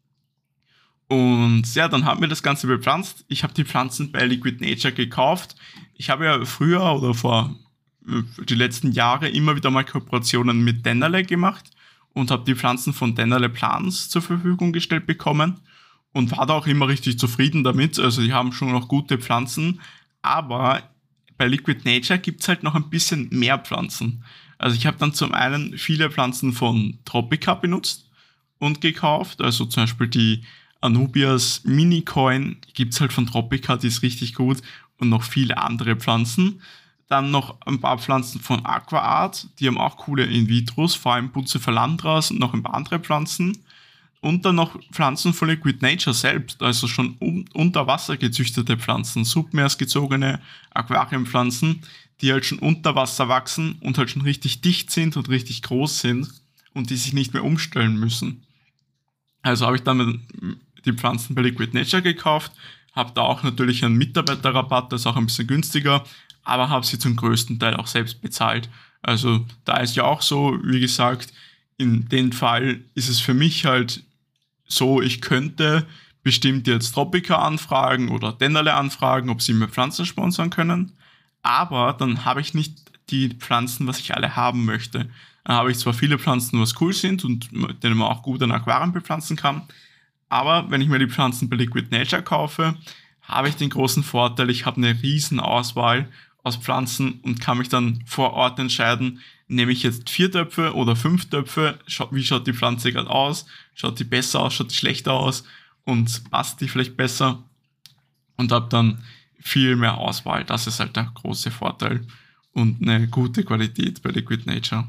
Und ja, dann haben wir das Ganze bepflanzt. Ich habe die Pflanzen bei Liquid Nature gekauft. Ich habe ja früher oder vor äh, die letzten Jahre immer wieder mal Kooperationen mit Dennerle gemacht und habe die Pflanzen von Dennerle Plants zur Verfügung gestellt bekommen und war da auch immer richtig zufrieden damit. Also die haben schon noch gute Pflanzen, aber bei Liquid Nature gibt es halt noch ein bisschen mehr Pflanzen. Also ich habe dann zum einen viele Pflanzen von Tropica benutzt und gekauft, also zum Beispiel die Anubias Mini-Coin gibt es halt von Tropica, die ist richtig gut und noch viele andere Pflanzen. Dann noch ein paar Pflanzen von AquaArt, die haben auch coole In-vitros, vor allem Bucephalandras und noch ein paar andere Pflanzen. Und dann noch Pflanzen von Liquid Nature selbst, also schon un- unter Wasser gezüchtete Pflanzen, submeersgezogene Aquariumpflanzen, die halt schon unter Wasser wachsen und halt schon richtig dicht sind und richtig groß sind und die sich nicht mehr umstellen müssen. Also habe ich dann die Pflanzen bei Liquid Nature gekauft, habe da auch natürlich einen Mitarbeiterrabatt, das ist auch ein bisschen günstiger, aber habe sie zum größten Teil auch selbst bezahlt. Also da ist ja auch so, wie gesagt, in dem Fall ist es für mich halt so, ich könnte bestimmt jetzt Tropica anfragen oder Dennerle anfragen, ob sie mir Pflanzen sponsern können, aber dann habe ich nicht die Pflanzen, was ich alle haben möchte. Dann habe ich zwar viele Pflanzen, was cool sind und mit denen man auch gut ein Aquarium bepflanzen kann, aber wenn ich mir die Pflanzen bei Liquid Nature kaufe, habe ich den großen Vorteil, ich habe eine riesen Auswahl aus Pflanzen und kann mich dann vor Ort entscheiden, nehme ich jetzt vier Töpfe oder fünf Töpfe, wie schaut die Pflanze gerade aus, schaut die besser aus, schaut die schlechter aus und passt die vielleicht besser und habe dann viel mehr Auswahl. Das ist halt der große Vorteil und eine gute Qualität bei Liquid Nature.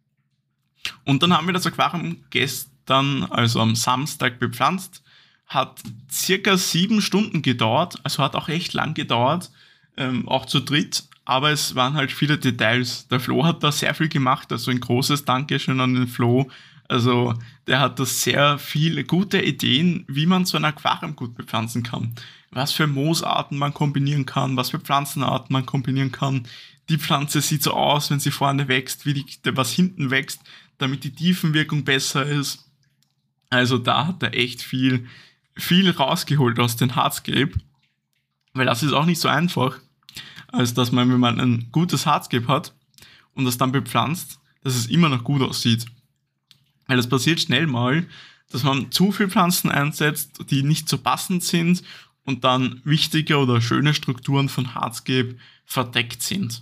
Und dann haben wir das Aquarium gestern, also am Samstag, bepflanzt. Hat circa sieben Stunden gedauert, also hat auch echt lang gedauert, ähm, auch zu dritt, aber es waren halt viele Details. Der Flo hat da sehr viel gemacht, also ein großes Dankeschön an den Flo. Also der hat da sehr viele gute Ideen, wie man so ein Aquarium gut bepflanzen kann. Was für Moosarten man kombinieren kann, was für Pflanzenarten man kombinieren kann. Die Pflanze sieht so aus, wenn sie vorne wächst, wie die, was hinten wächst, damit die Tiefenwirkung besser ist. Also da hat er echt viel, viel rausgeholt aus dem Hardscape, weil das ist auch nicht so einfach, als dass man, wenn man ein gutes Hardscape hat und das dann bepflanzt, dass es immer noch gut aussieht. Weil es passiert schnell mal, dass man zu viel Pflanzen einsetzt, die nicht so passend sind und dann wichtige oder schöne Strukturen von Hardscape verdeckt sind.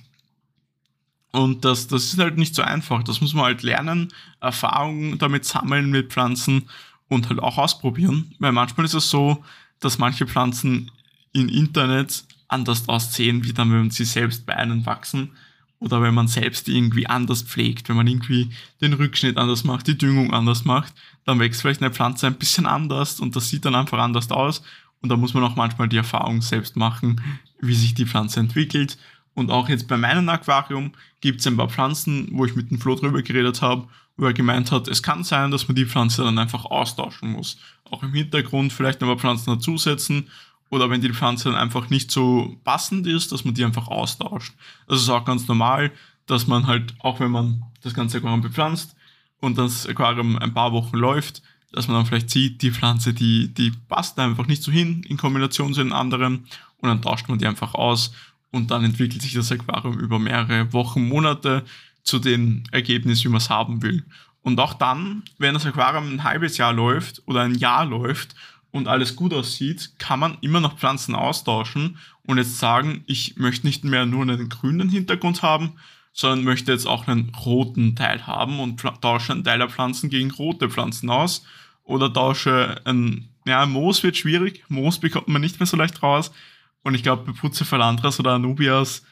Und das, das ist halt nicht so einfach. Das muss man halt lernen, Erfahrungen damit sammeln mit Pflanzen und halt auch ausprobieren. Weil manchmal ist es so, dass manche Pflanzen im Internet anders aussehen, wie dann, wenn sie selbst bei einem wachsen. Oder wenn man selbst die irgendwie anders pflegt. Wenn man irgendwie den Rückschnitt anders macht, die Düngung anders macht, dann wächst vielleicht eine Pflanze ein bisschen anders und das sieht dann einfach anders aus. Und da muss man auch manchmal die Erfahrung selbst machen, wie sich die Pflanze entwickelt. Und auch jetzt bei meinem Aquarium gibt es ein paar Pflanzen, wo ich mit dem Flo drüber geredet habe, wo er gemeint hat, es kann sein, dass man die Pflanze dann einfach austauschen muss. Auch im Hintergrund vielleicht ein paar Pflanzen dazusetzen oder wenn die Pflanze dann einfach nicht so passend ist, dass man die einfach austauscht. Das ist auch ganz normal, dass man halt, auch wenn man das ganze Aquarium bepflanzt und das Aquarium ein paar Wochen läuft, dass man dann vielleicht sieht, die Pflanze, die, die passt einfach nicht so hin in Kombination zu den anderen und dann tauscht man die einfach aus und dann entwickelt sich das Aquarium über mehrere Wochen, Monate zu den Ergebnissen, wie man es haben will. Und auch dann, wenn das Aquarium ein halbes Jahr läuft oder ein Jahr läuft und alles gut aussieht, kann man immer noch Pflanzen austauschen und jetzt sagen, ich möchte nicht mehr nur einen grünen Hintergrund haben, sondern möchte jetzt auch einen roten Teil haben und tausche einen Teil der Pflanzen gegen rote Pflanzen aus oder tausche ein, ja, Moos wird schwierig, Moos bekommt man nicht mehr so leicht raus und ich glaube bei Bucephalantras oder Anubias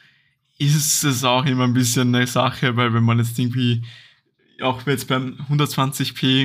ist es auch immer ein bisschen eine Sache, weil wenn man jetzt irgendwie, auch jetzt beim hundertzwanzig p,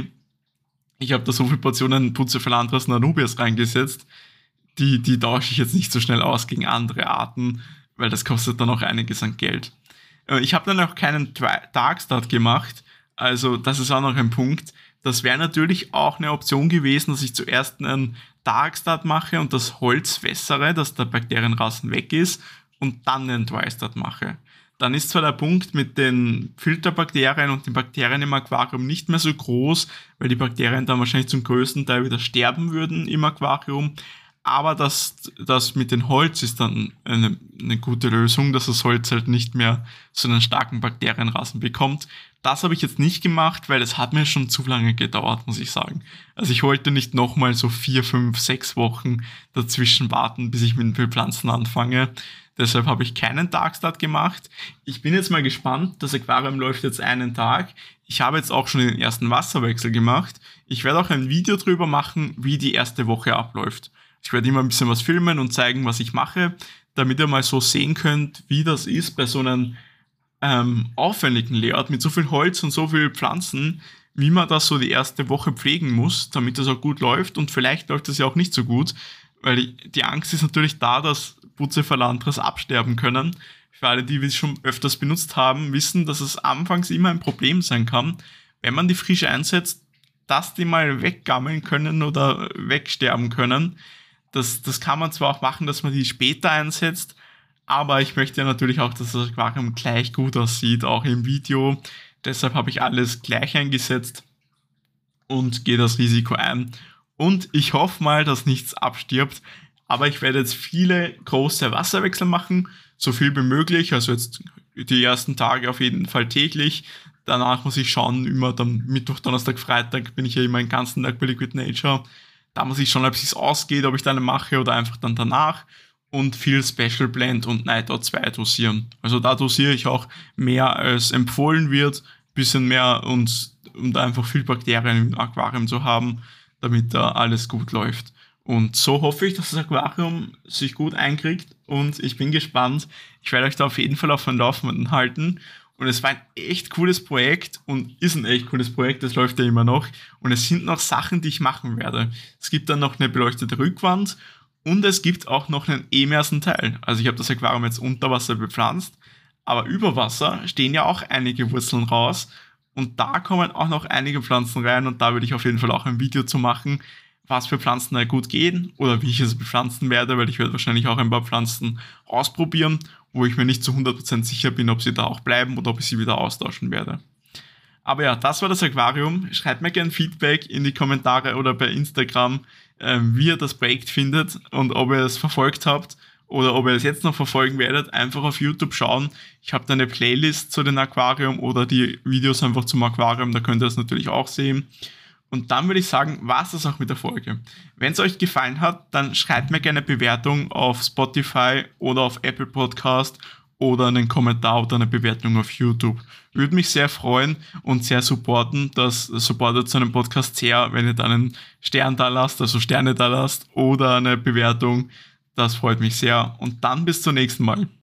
ich habe da so viele Portionen Bucephalantras und Anubias reingesetzt, die, die tausche ich jetzt nicht so schnell aus gegen andere Arten, weil das kostet dann auch einiges an Geld. Ich habe dann auch keinen Darkstart gemacht, also das ist auch noch ein Punkt. Das wäre natürlich auch eine Option gewesen, dass ich zuerst einen Darkstart mache und das Holz wässere, dass der Bakterienrasen weg ist und dann einen Drystart mache. Dann ist zwar der Punkt mit den Filterbakterien und den Bakterien im Aquarium nicht mehr so groß, weil die Bakterien dann wahrscheinlich zum größten Teil wieder sterben würden im Aquarium, aber das, das mit dem Holz ist dann eine, eine gute Lösung, dass das Holz halt nicht mehr so einen starken Bakterienrasen bekommt. Das habe ich jetzt nicht gemacht, weil es hat mir schon zu lange gedauert, muss ich sagen. Also ich wollte nicht nochmal so vier, fünf, sechs Wochen dazwischen warten, bis ich mit den Pflanzen anfange. Deshalb habe ich keinen Darkstart gemacht. Ich bin jetzt mal gespannt. Das Aquarium läuft jetzt einen Tag. Ich habe jetzt auch schon den ersten Wasserwechsel gemacht. Ich werde auch ein Video drüber machen, wie die erste Woche abläuft. Ich werde immer ein bisschen was filmen und zeigen, was ich mache, damit ihr mal so sehen könnt, wie das ist bei so einem ähm, aufwendigen Layout mit so viel Holz und so viel Pflanzen, wie man das so die erste Woche pflegen muss, damit das auch gut läuft. Und vielleicht läuft das ja auch nicht so gut, weil die, die Angst ist natürlich da, dass Bucephalantras absterben können. Für alle, die es schon öfters benutzt haben, wissen, dass es anfangs immer ein Problem sein kann, wenn man die frisch einsetzt, dass die mal weggammeln können oder wegsterben können. Das, das kann man zwar auch machen, dass man die später einsetzt, aber ich möchte ja natürlich auch, dass das Aquarium gleich gut aussieht, auch im Video. Deshalb habe ich alles gleich eingesetzt und gehe das Risiko ein. Und ich hoffe mal, dass nichts abstirbt, aber ich werde jetzt viele große Wasserwechsel machen, so viel wie möglich, also jetzt die ersten Tage auf jeden Fall täglich. Danach muss ich schauen, immer dann Mittwoch, Donnerstag, Freitag bin ich ja immer den ganzen Tag bei Liquid Nature. Da muss ich schauen, ob es sich ausgeht, ob ich dann mache oder einfach dann danach. Und viel Special Blend und Nightout zwei dosieren. Also da dosiere ich auch mehr als empfohlen wird, bisschen mehr und um da einfach viel Bakterien im Aquarium zu haben, damit da alles gut läuft. Und so hoffe ich, dass das Aquarium sich gut einkriegt und ich bin gespannt. Ich werde euch da auf jeden Fall auf den Laufenden halten. Und es war ein echt cooles Projekt und ist ein echt cooles Projekt, das läuft ja immer noch. Und es sind noch Sachen, die ich machen werde. Es gibt dann noch eine beleuchtete Rückwand und es gibt auch noch einen Emersen-Teil. Also ich habe das Aquarium jetzt unter Wasser bepflanzt, aber über Wasser stehen ja auch einige Wurzeln raus. Und da kommen auch noch einige Pflanzen rein und da würde ich auf jeden Fall auch ein Video zu machen, was für Pflanzen da gut gehen oder wie ich es bepflanzen werde, weil ich werde wahrscheinlich auch ein paar Pflanzen ausprobieren, wo ich mir nicht zu hundert Prozent sicher bin, ob sie da auch bleiben oder ob ich sie wieder austauschen werde. Aber ja, das war das Aquarium. Schreibt mir gerne Feedback in die Kommentare oder bei Instagram, äh, wie ihr das Projekt findet und ob ihr es verfolgt habt oder ob ihr es jetzt noch verfolgen werdet. Einfach auf YouTube schauen. Ich habe da eine Playlist zu dem Aquarium oder die Videos einfach zum Aquarium, da könnt ihr das natürlich auch sehen. Und dann würde ich sagen, war es das auch mit der Folge. Wenn es euch gefallen hat, dann schreibt mir gerne eine Bewertung auf Spotify oder auf Apple Podcast oder einen Kommentar oder eine Bewertung auf YouTube. Würde mich sehr freuen und sehr supporten. Das supportet so einen Podcast sehr, wenn ihr dann einen Stern da lasst, also Sterne da lasst oder eine Bewertung. Das freut mich sehr. Und dann bis zum nächsten Mal.